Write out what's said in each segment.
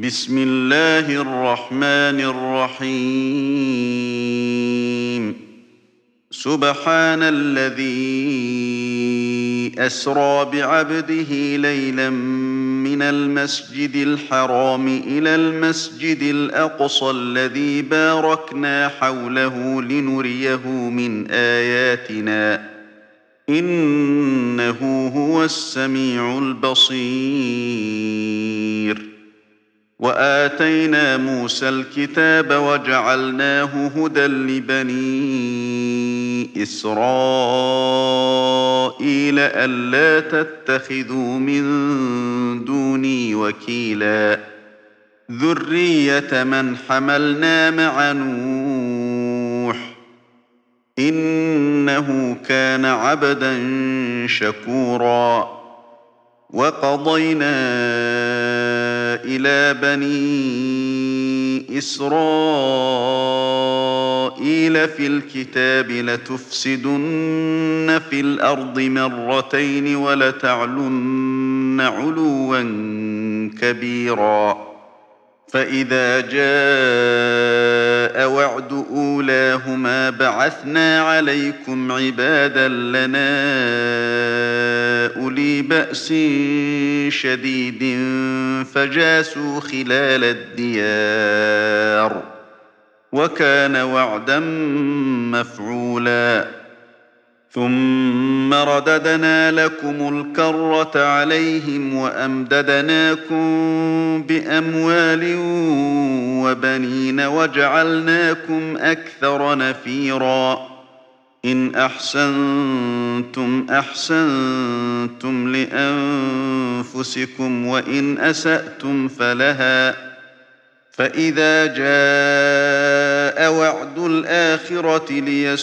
بسم الله الرحمن الرحيم. سبحان الذي أسرى بعبده ليلا من المسجد الحرام إلى المسجد الأقصى الذي باركنا حوله لنريه من آياتنا إنه هو السميع البصير. وآتينا موسى الكتاب وجعلناه هدى لبني إسرائيل ألا تتخذوا من دوني وكيلا ذرية من حملنا مع نوح إنه كان عبدا شكورا. وقضينا إلى بني إسرائيل في الكتاب لتفسدن في الأرض مرتين ولتعلن علوا كبيرا. فإذا جاء وعد أولاهما بعثنا عليكم عبادا لنا أولي بأس شديد فجاسوا خلال الديار وكان وعدا مفعولا. ثم رددنا لكم الكرة عليهم وأمددناكم بأموال وبنين وجعلناكم أكثر نفيرا. إن أحسنتم أحسنتم لأنفسكم وإن أسأتم فلها. فإذا جاء وعد الآخرة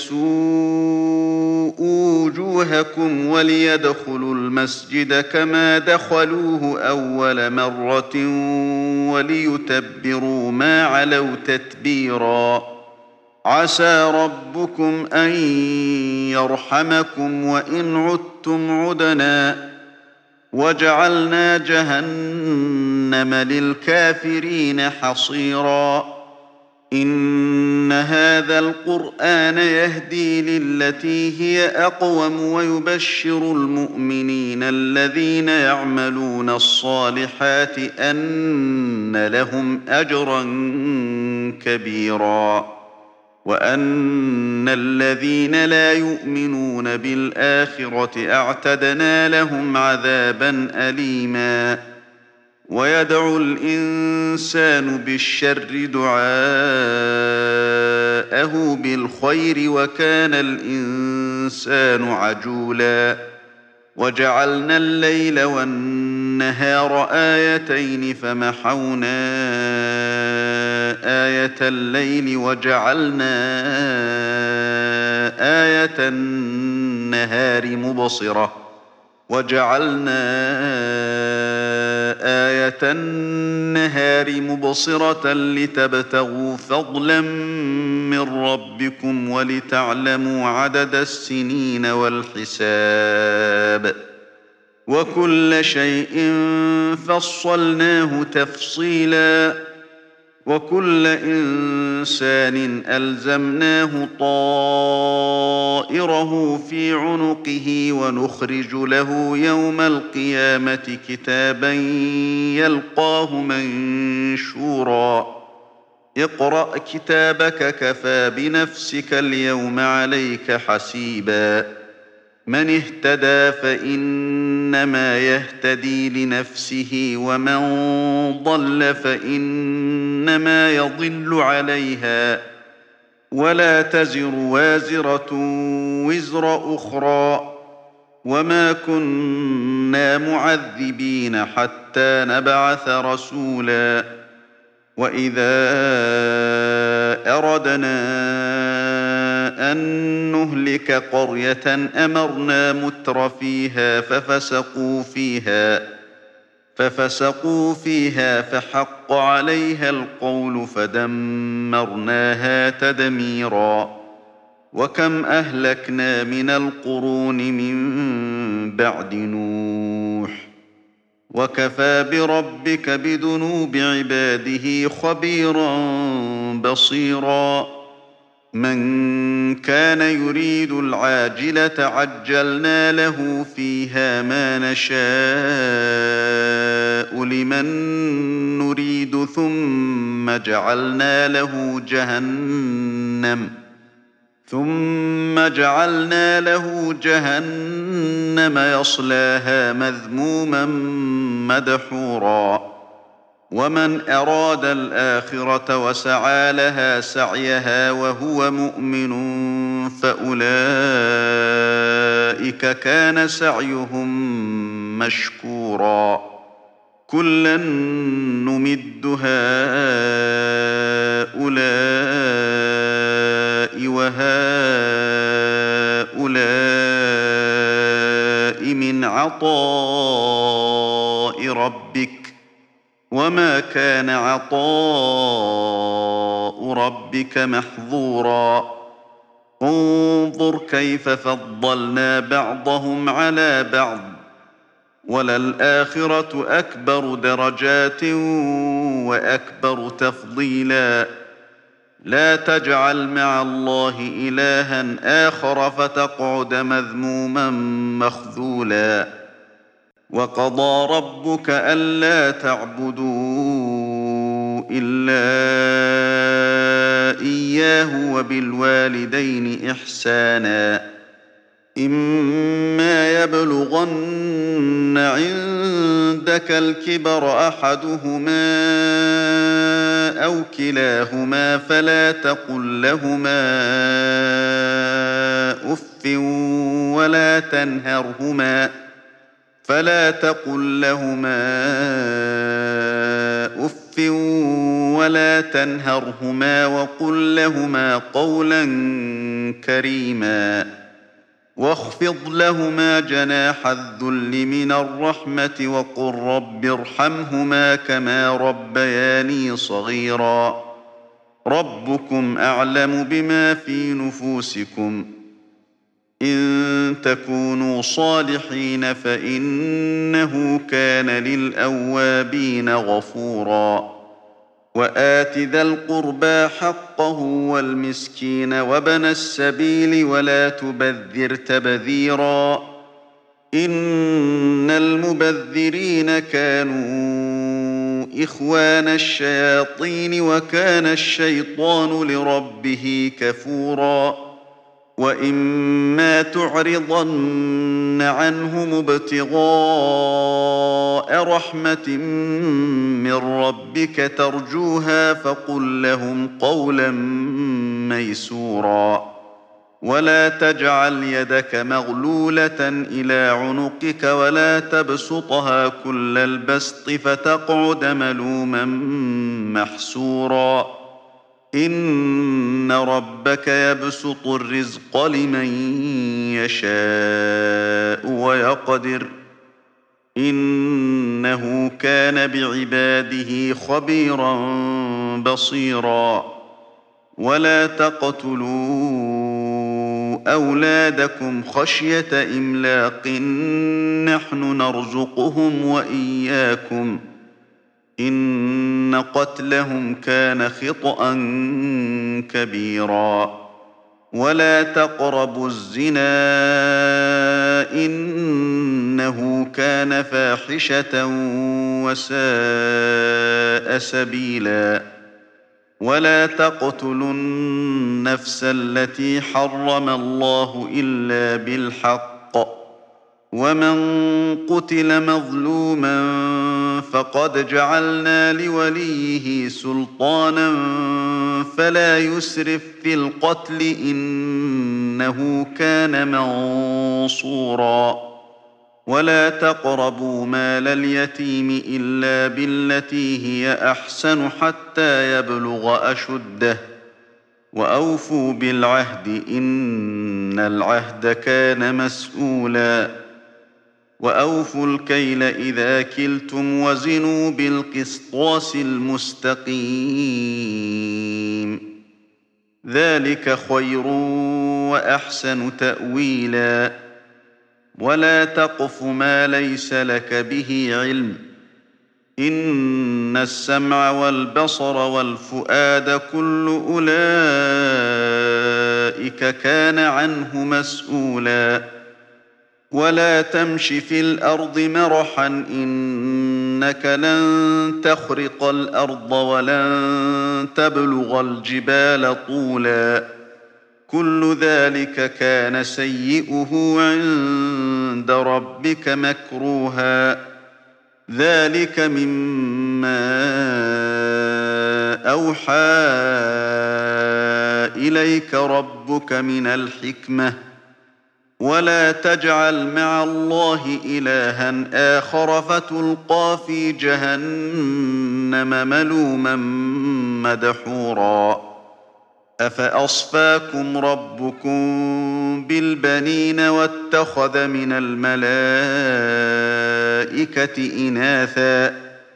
ليسوءوا وجوهكم وليدخلوا المسجد كما دخلوه أول مرة وليتبروا ما علوا تتبيرا. عسى ربكم أن يرحمكم وإن عدتم عدنا وجعلنا جهنم للكافرين حصيرا. إن هذا القرآن يهدي للتي هي أقوم ويبشر المؤمنين الذين يعملون الصالحات أن لهم أجرا كبيرا وأن الذين لا يؤمنون بالآخرة أعتدنا لهم عذابا أليما. ويدعو الإنسان بالشر دعاءه بالخير وكان الإنسان عجولا. وجعلنا الليل والنهار آيتين فمحونا آية الليل وجعلنا آية النهار مبصرة لتبتغوا فضلا من ربكم ولتعلموا عدد السنين والحساب وكل شيء فصلناه تفصيلا. وكل إنسان ألزمناه طائره في عنقه ونخرج له يوم القيامة كتابا يلقاه منشورا. اقرأ كتابك كفى بنفسك اليوم عليك حسيبا. من اهتدى فإنما يهتدي لنفسه ومن ضل فإنما يضل عليها ولا تزر وازرة وزر أخرى وما كنا معذبين حتى نبعث رسولا. وإذا أردنا أن نهلك قرية أمرنا متر فيها ففسقوا فيها فحق عليها القول فدمرناها تدميرا. وكم أهلكنا من القرون من بعد نوح وكفى بربك بذنوب عباده خبيرا بصيرا من كان يريد العاجلة عجلنا له فيها ما نشاء لمن نريد ثم جعلنا له جهنم يصلاها مذموما مدحورا ومن أراد الآخرة وسعى لها سعيها وهو مؤمن فأولئك كان سعيهم مشكورا كلا نمد هؤلاء وهؤلاء من عطاء ربك وما كان عطاء ربك محظورا انظر كيف فضلنا بعضهم على بعض وللآخرة أكبر درجات وأكبر تفضيلا لا تجعل مع الله إلها آخر فتقعد مذموما مخذولا وقضى ربك ألا تعبدوا إلا إياه وبالوالدين إحسانا إما يبلغن عندك الكبر أحدهما أو كلاهما فلا تقل لهما أف ولا تنهرهما وقل لهما قولا كريما واخفض لهما جناح الذل من الرحمة وقل رب ارحمهما كما ربياني صغيرا ربكم أعلم بما في نفوسكم إن تكونوا صالحين فإنه كان للأوابين غفورا وآت ذا القربى حقه والمسكين وابن السبيل ولا تبذر تبذيرا إن المبذرين كانوا إخوان الشياطين وكان الشيطان لربه كفورا وإما تعرضن عنهم ابتغاء رحمة من ربك ترجوها فقل لهم قولا ميسورا ولا تجعل يدك مغلولة إلى عنقك ولا تبسطها كل البسط فتقعد ملوما محسورا إن ربك يبسط الرزق لمن يشاء ويقدر إنه كان بعباده خبيرا بصيرا ولا تقتلوا أولادكم خشية إملاق نحن نرزقهم وإياكم إن قتلهم كان خطأ كبيرا ولا تقربوا الزنا إنه كان فاحشة وساء سبيلا ولا تقتلوا النفس التي حرم الله إلا بالحق ومن قتل مظلوما فقد جعلنا لوليه سلطانا فلا يسرف في القتل إنه كان منصورا ولا تقربوا مال اليتيم إلا بالتي هي أحسن حتى يبلغ أشده وأوفوا بالعهد إن العهد كان مسؤولا وأوفوا الكيل إذا كلتم وزنوا بالقسطاس المستقيم ذلك خير وأحسن تأويلا ولا تقف ما ليس لك به علم. إن السمع والبصر والفؤاد كل أولئك كان عنه مسؤولا. ولا تمش في الأرض مرحا إنك لن تخرق الأرض ولن تبلغ الجبال طولا. كل ذلك كان سيئه عند ربك مكروها. ذلك مما أوحى إليك ربك من الحكمة. ولا تجعل مع الله إلها آخر فتلقى في جهنم ملوما مدحورا. أفأصفاكم ربكم بالبنين واتخذ من الملائكة إناثا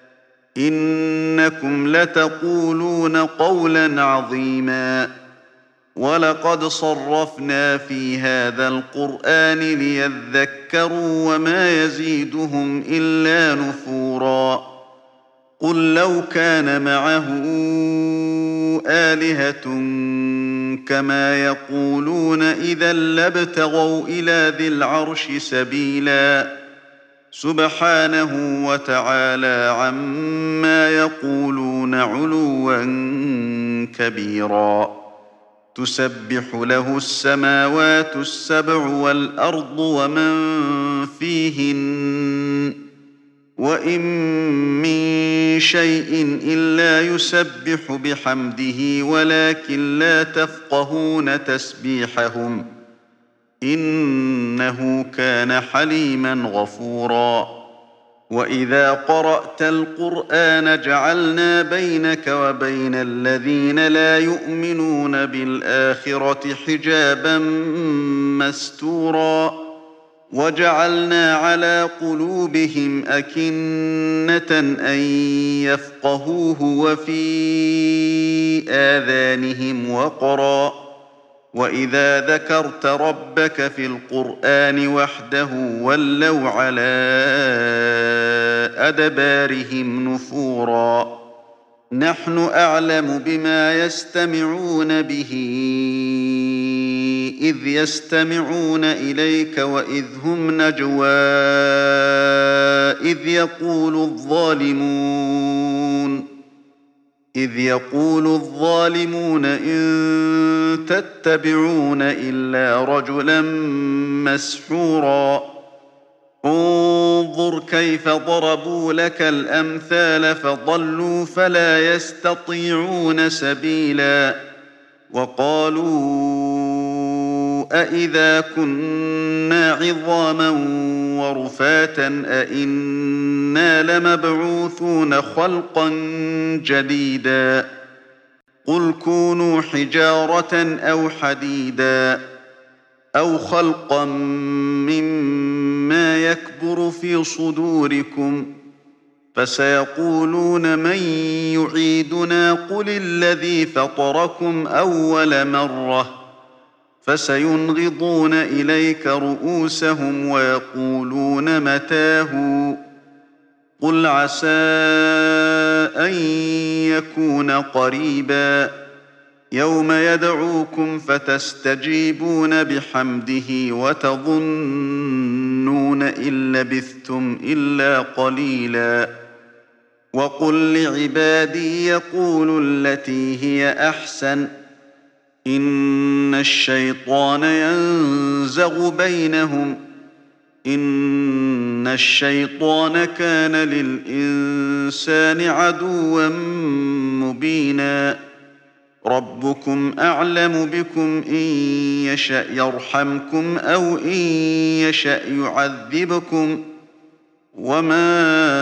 إنكم لتقولون قولا عظيما. ولقد صرفنا في هذا القرآن ليذكروا وما يزيدهم إلا نفورا. قل لو كان معه آلهة كما يقولون إذا لابتغوا إلى ذي العرش سبيلا. سبحانه وتعالى عما يقولون علوا كبيرا. تسبح له السماوات السبع والأرض ومن فيهن وإن من شيء إلا يسبح بحمده ولكن لا تفقهون تسبيحهم إنه كان حليما غفورا. وإذا قرأت القرآن جعلنا بينك وبين الذين لا يؤمنون بالآخرة حجابا مستورا. وجعلنا على قلوبهم أكنة أن يفقهوه وفي آذانهم وقرا. وإذا ذكرت ربك في القرآن وحده ولوا على أدبارهم نفورا. نحن أعلم بما يستمعون به إذ يستمعون إليك وإذ هم نجوى إذ يقول الظالمون إن تتبعون إلا رجلا مسحورا. انظر كيف ضربوا لك الأمثال فضلوا فلا يستطيعون سبيلا. وقالوا أإذا كنا عظاما ورفاتا أإنا لمبعوثون خلقا جديدا. قل كونوا حجارة أو حديدا أو خلقا مما يكبر في صدوركم فسيقولون من يعيدنا قل الذي فطركم أول مرة فسينغضون إليك رؤوسهم ويقولون متاه قل عسى أن يكون قريبا. يوم يدعوكم فتستجيبون بحمده وتظنون إن لبثتم إلا قليلا. وقل لعبادي يقولوا التي هي أحسن إن الشيطان ينزغ بينهم إن الشيطان كان للإنسان عدوا مبينا. ربكم أعلم بكم إن يشأ يرحمكم أو إن يشأ يعذبكم وما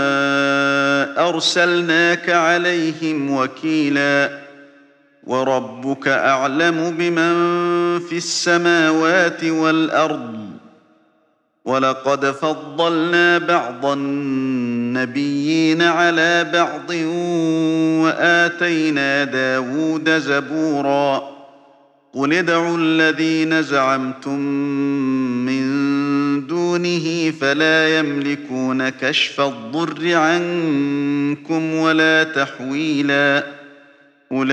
أرسلناك عليهم وكيلا. وربك أعلم بمن في السماوات والأرض. ولقد فضلنا بعض النبيين على بعض وآتينا داود زبورا. قل ادعوا الذين زعمتم من دون دونه فلا يملكون كشف الضر عنكم ولا تحويلا أولئك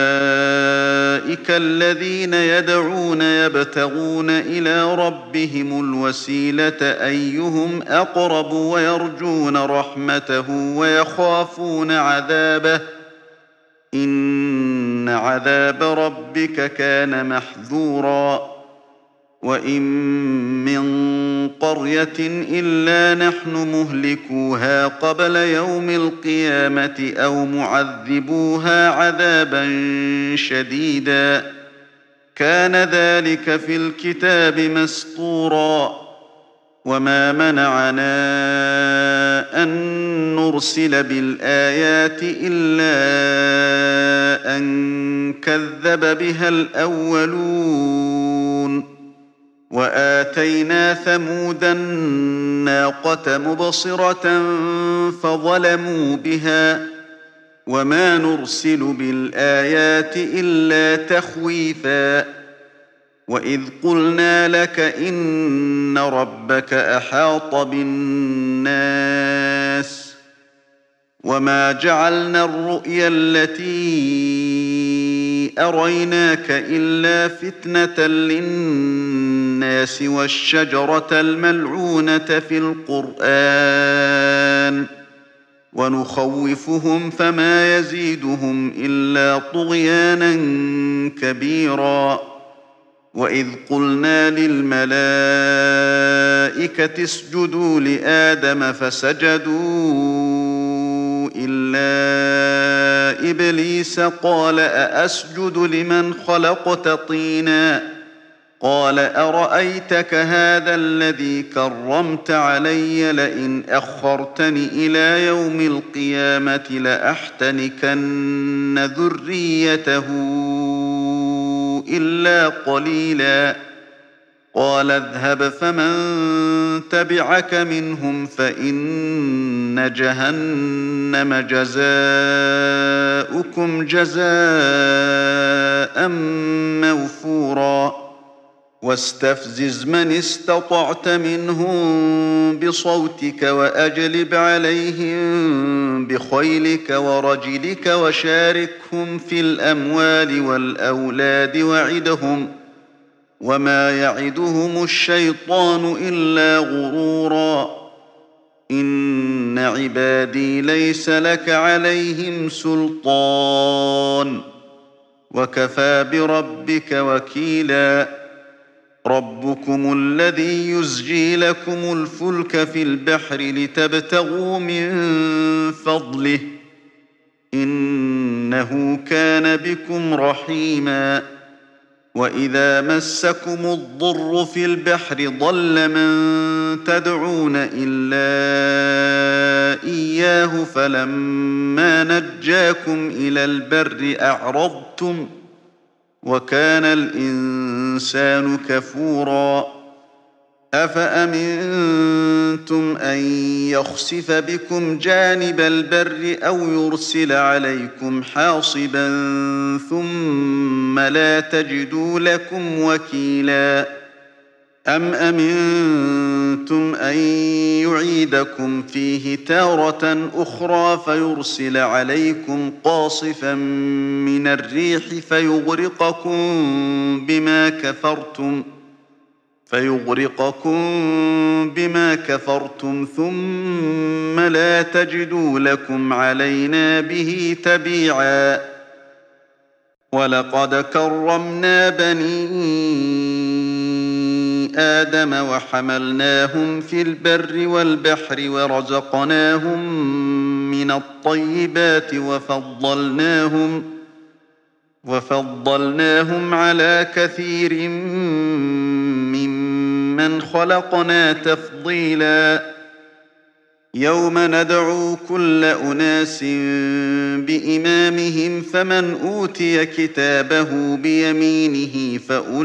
الذين يدعون يبتغون إلى ربهم الوسيلة أيهم أقرب ويرجون رحمته ويخافون عذابه إن عذاب ربك كان محذورا وإن من قرية إلا نحن مهلكوها قبل يوم القيامة أو معذبوها عذابا شديدا كان ذلك في الكتاب مسطورا وما منعنا أن نرسل بالآيات إلا أن كذب بها الأولون وآتينا ثمود الناقة مبصرة فظلموا بها وما نرسل بالآيات إلا تخويفا وإذ قلنا لك إن ربك أحاط بالناس وما جعلنا الرؤيا التي أريناك إلا فتنة للناس والشجرة الملعونة في القرآن ونخوفهم فما يزيدهم إلا طغيانا كبيرا وإذ قلنا للملائكة اسجدوا لآدم فسجدوا إلا إبليس قال أأسجد لمن خلقت طينا قال أرأيتك هذا الذي كرمت علي لئن أخرتني إلى يوم القيامة لأحتنكن ذريته إلا قليلا قال اذهب فمن تبعك منهم فإن جهنم جزاؤكم جزاء موفورا واستفزز من استطعت منهم بصوتك وأجلب عليهم بخيلك ورجلك وشاركهم في الأموال والأولاد وعدهم وما يعدهم الشيطان إلا غرورا إن عبادي ليس لك عليهم سلطان وكفى بربك وكيلا ربكم الذي يزجي لكم الفلك في البحر لتبتغوا من فضله إنه كان بكم رحيما وإذا مسكم الضر في البحر ضل من تدعون إلا إياه فلما نجاكم إلى البر أعرضتم وكان الإنسان كفورا أفأمنتم أن يخسف بكم جانب البر أو يرسل عليكم حاصبا ثم لا تجدوا لكم وكيلا أم أمنتم أن يعيدكم فيه تارة أخرى فيرسل عليكم قاصفا من الريح فيغرقكم بما كفرتم ثم لا تجدوا لكم علينا به تبيعا ولقد كرمنا بني آدم وحملناهم في البر والبحر ورزقناهم من الطيبات وفضلناهم على كثير ممن خلقنا تفضيلا يوم ندعو كل أناس بإمامهم فمن أوتي كتابه بيمينه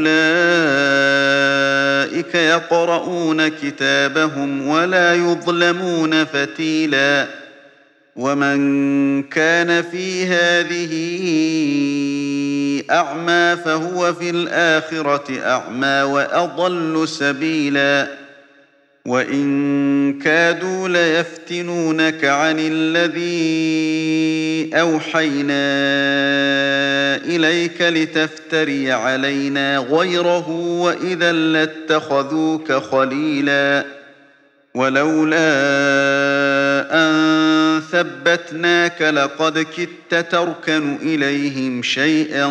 فأولئك يقرؤون كتابهم ولا يظلمون فتيلا ومن كان في هذه أعمى فهو في الآخرة أعمى وأضل سبيلا وإن كادوا ليفتنونك عن الذي أوحينا إليك لتفتري علينا غيره وإذا لاتخذوك خليلا ولولا أن ثبتناك لقد كدت تركن إليهم شيئا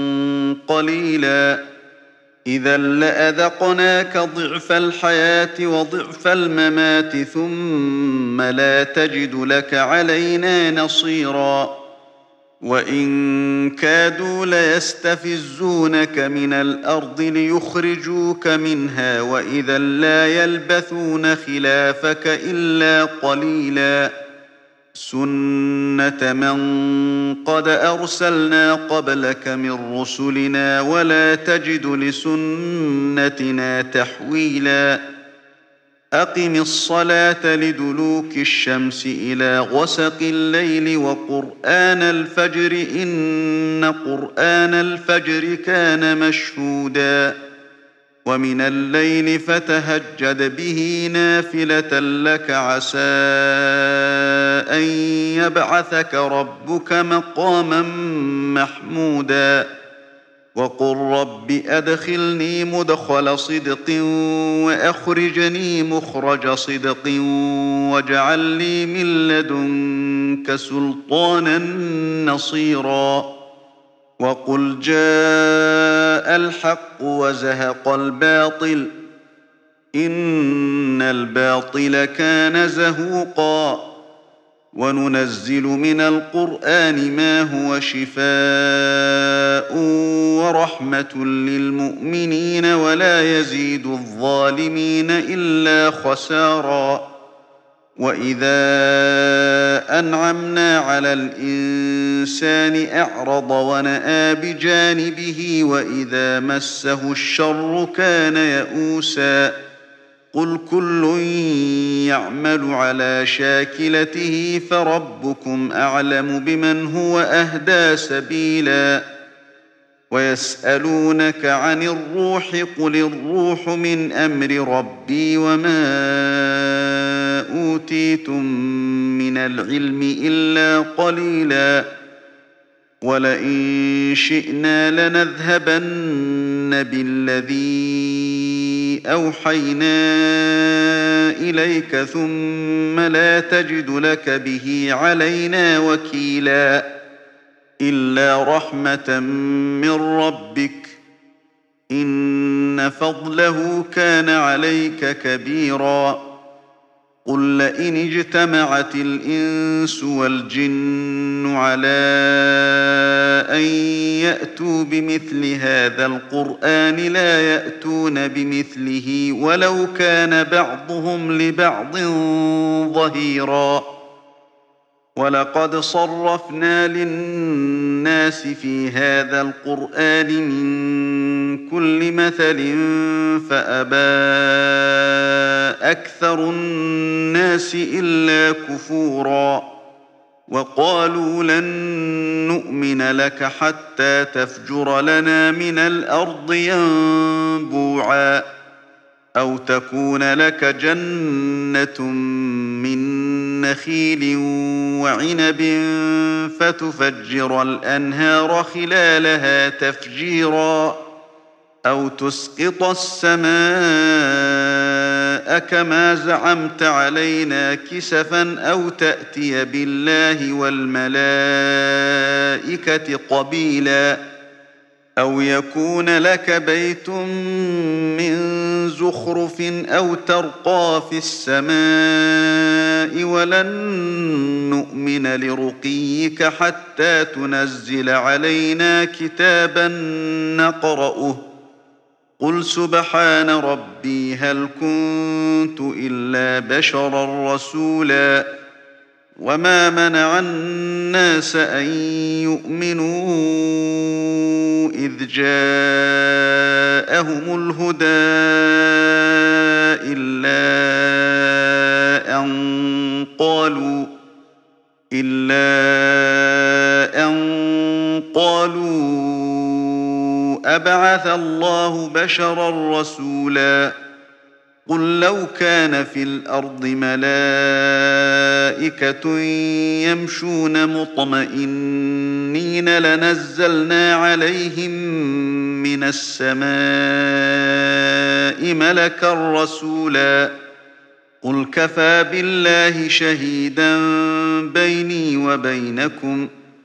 قليلا إذا لأذقناك ضعف الحياة وضعف الممات ثم لا تجد لك علينا نصيرا وإن كادوا ليستفزونك من الأرض ليخرجوك منها وإذا لا يلبثون خلافك إلا قليلا سنة من قد أرسلنا قبلك من رسلنا ولا تجد لسنتنا تحويلا أقم الصلاة لدلوك الشمس إلى غسق الليل وقرآن الفجر إن قرآن الفجر كان مشهودا ومن الليل فتهجد به نافلة لك عسى أن يبعثك ربك مقاما محمودا وقل رب أدخلني مدخل صدق وأخرجني مخرج صدق واجعل لي من لدنك سلطانا نصيرا وقل جاء الحق وزهق الباطل إن الباطل كان زهوقا وننزل من القرآن ما هو شفاء ورحمة للمؤمنين ولا يزيد الظالمين إلا خسارا وإذا أنعمنا على الإنسان أعرض ونأى بجانبه وإذا مسه الشر كان يئوسا قل كل يعمل على شاكلته فربكم أعلم بمن هو أهدى سبيلا ويسألونك عن الروح قل الروح من أمر ربي وما أوتيتم من العلم إلا قليلا ولئن شئنا لنذهبن بالذي أوحينا إليك ثم لا تجد لك به علينا وكيلا إلا رحمة من ربك إن فضله كان عليك كبيرا قل لئن اجتمعت الإنس والجن على أن يأتوا بمثل هذا القرآن لا يأتون بمثله ولو كان بعضهم لبعض ظهيرا ولقد صرفنا للناس في هذا القرآن من كل مثل فأبى أكثر الناس إلا كفورا وقالوا لن نؤمن لك حتى تفجر لنا من الأرض ينبوعا أو تكون لك جنة من نخيل وعنب فتفجر الأنهار خلالها تفجيرا أو تسقط السماء كما زعمت علينا كسفا أو تأتي بالله والملائكة قبيلا أو يكون لك بيت من زخرف أو ترقى في السماء ولن نؤمن لرقيك حتى تنزل علينا كتابا نقرأه قل سبحان ربي هل كنت إلا بشرا رسولا وما منع الناس أن يؤمنوا إذ جاءهم الهدى إلا أن قالوا أبعث الله بشرا رسولا قل لو كان في الأرض ملائكة يمشون مطمئنين لنزلنا عليهم من السماء ملكا رسولا قل كفى بالله شهيدا بيني وبينكم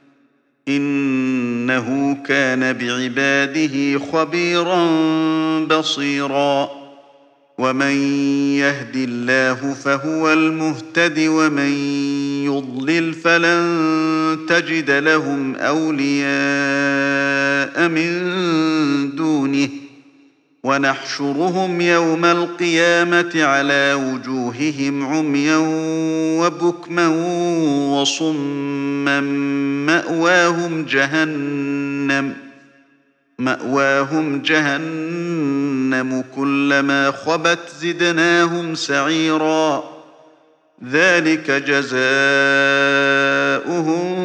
إنه كان بعباده خبيرا بصيرا ومن يهد الله فهو المهتد ومن يضلل فلن تجد لهم أولياء من دونه ونحشرهم يوم القيامة على وجوههم عميا وبكما وصما مأواهم جهنم كلما خبت زدناهم سعيرا ذلك جزاؤهم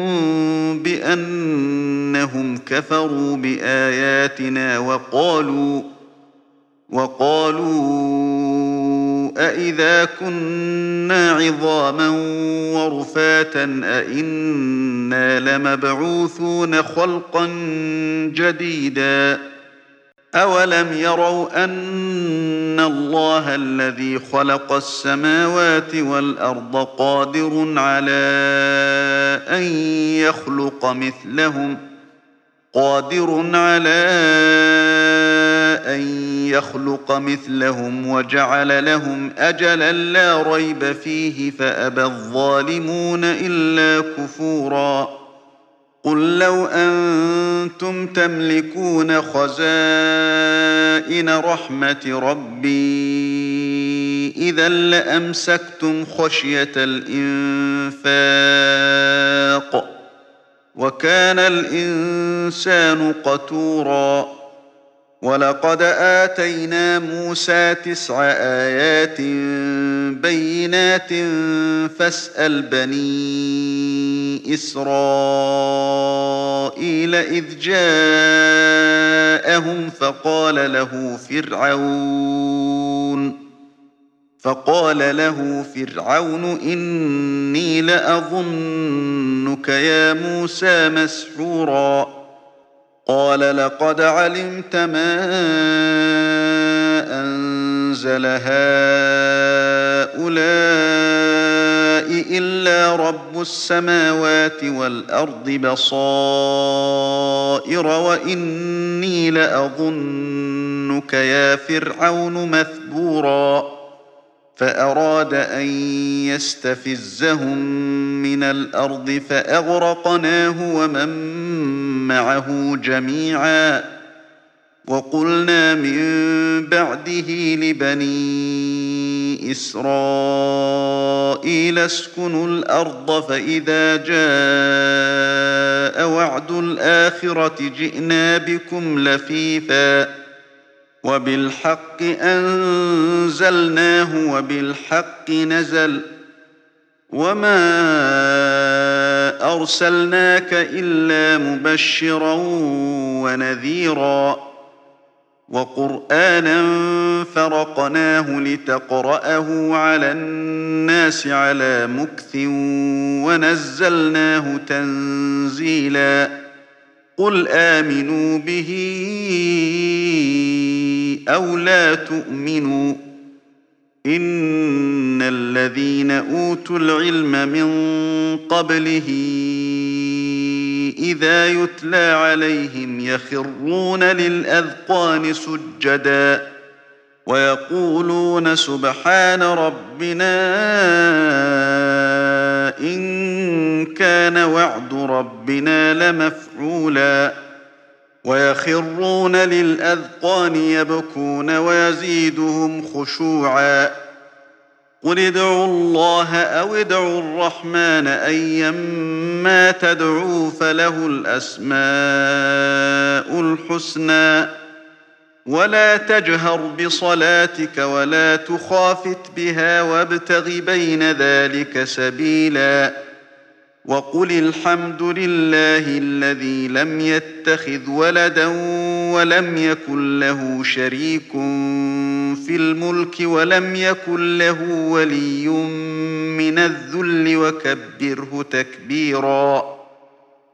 بأنهم كفروا بآياتنا وقالوا أئذا كنا عظاما ورفاتا أئنا لمبعوثون خلقا جديدا أولم يروا أن الله الذي خلق السماوات والأرض قادر على أن يخلق مثلهم وجعل لهم أجلا لا ريب فيه فأبى الظالمون إلا كفورا قل لو أنتم تملكون خزائن رحمة ربي إذا لأمسكتم خشية الإنفاق وكان الإنسان قتورا ولقد آتينا موسى 9 آيات بينات فاسأل بني إسرائيل إذ جاءهم فقال له فرعون إني لأظنك يا موسى مسحورا قال لقد علمت ما أنزل هؤلاء إلا رب السماوات والأرض بصائر وإني لأظنك يا فرعون مثبورا فأراد أن يستفزهم من الأرض فأغرقناه ومن معه جميعا وقلنا من بعده لبني إسرائيل اسكنوا الأرض فإذا جاء وعد الآخرة جئنا بكم لفيفا وبالحق أنزلناه وبالحق نزل وما أرسلناك إلا مبشرا ونذيرا وقرآنا فرقناه لتقرأه على الناس على مكث ونزلناه تنزيلا قل آمنوا به أو لا تؤمنوا إن الذين أوتوا العلم من قبله إذا يتلى عليهم يخرون للأذقان سجدا ويقولون سبحان ربنا إن كان وعد ربنا لمفعولا ويخرون للأذقان يبكون ويزيدهم خشوعا قل ادعوا الله أو ادعوا الرحمن أيما تدعوا فله الأسماء الحسنى ولا تجهر بصلاتك ولا تخافت بها وابتغ بين ذلك سبيلا وقل الحمد لله الذي لم يتخذ ولدا ولم يكن له شريك في الملك ولم يكن له ولي من الذل وكبره تكبيرا.